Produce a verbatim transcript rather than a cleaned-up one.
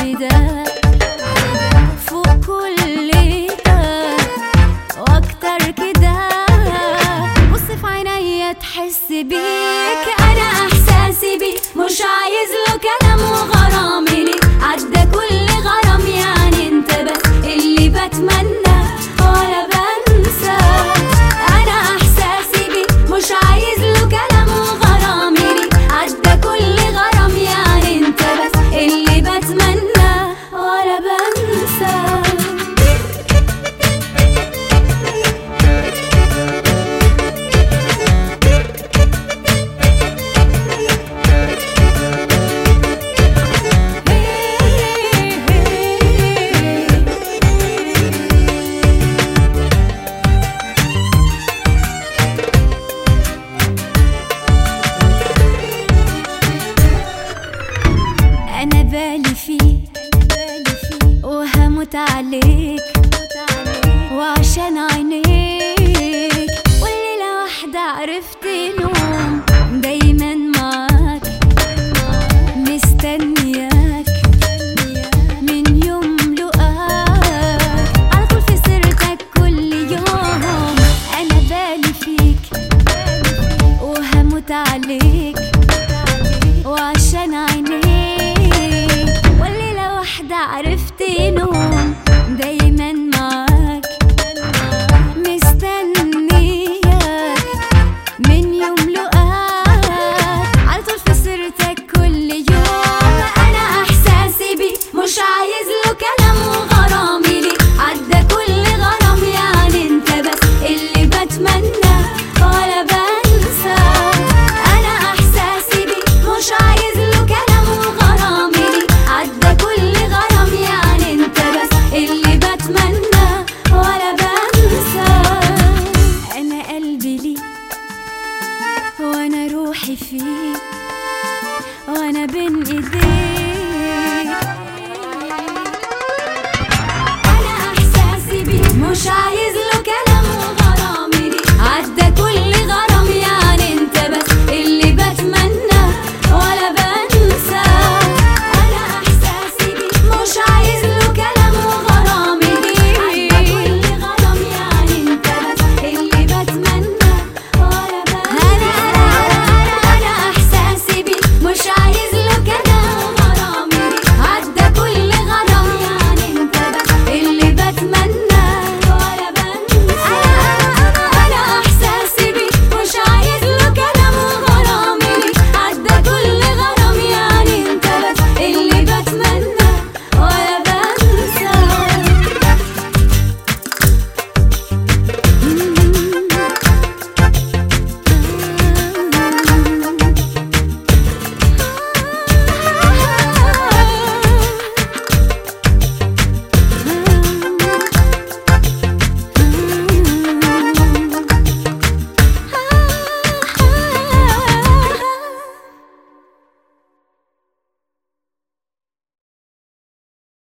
ده فوق كل ده واكتر كده. بص في عينيا تحس بيك، انا احساسي بيك مش عايز له كلام وغرامي ليك عدى كل غرام. يعني انت بس اللي بتمنى ولا بنسى. انا احساسي بيك مش عايز له كلام وغرامي ليك عدى كل غرام. يعني انت بس اللي بتمنى ولا بنسى. أنا بالي فيك وهموت عليك وعشان عينيك والليلة واحدة عرفت